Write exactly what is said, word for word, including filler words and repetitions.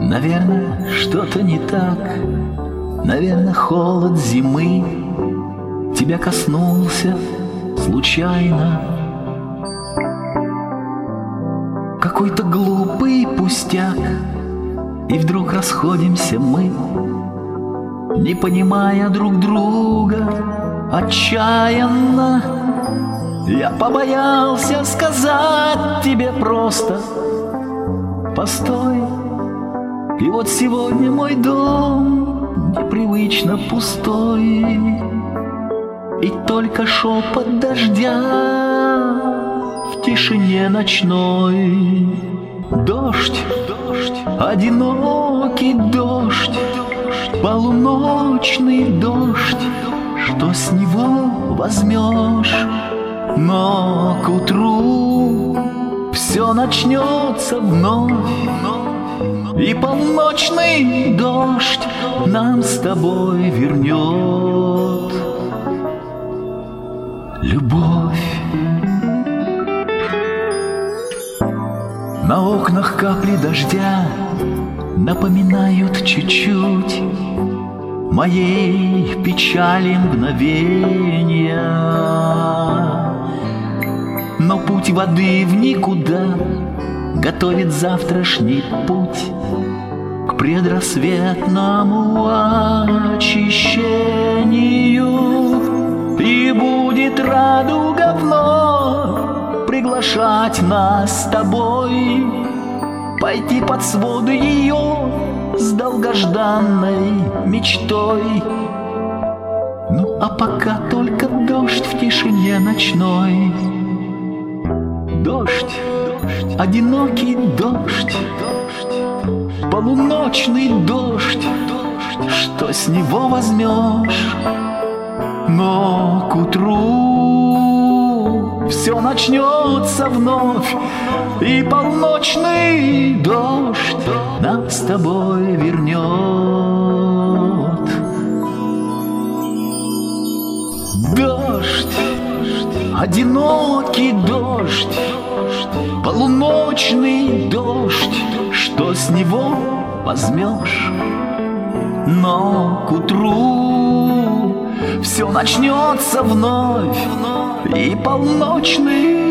Наверное, что-то не так. Наверное, холод зимы тебя коснулся случайно. Какой-то глупый пустяк, и вдруг расходимся мы, не понимая друг друга отчаянно. Я побоялся сказать тебе просто: постой. И вот сегодня мой дом непривычно пустой, и только шепот дождя в тишине ночной. Дождь, дождь, одинокий дождь, полуночный дождь, что с него возьмешь? Но к утру все начнется вновь, и полночный дождь нам с тобой вернет любовь. На окнах капли дождя напоминают чуть-чуть моей печали мгновения. Но путь воды в никуда готовит завтрашний путь к предрассветному очищению. И будет радуга вновь приглашать нас с тобой пойти под своды ее с долгожданной мечтой. Ну а пока только дождь в тишине ночной. Дождь, одинокий дождь, полуночный дождь, что с него возьмешь? Но к утру все начнется вновь, и полночный дождь нас с тобой вернет. Дождь, одинокий дождь, полуночный дождь, что с него возьмешь? Но к утру все начнется вновь, и полночный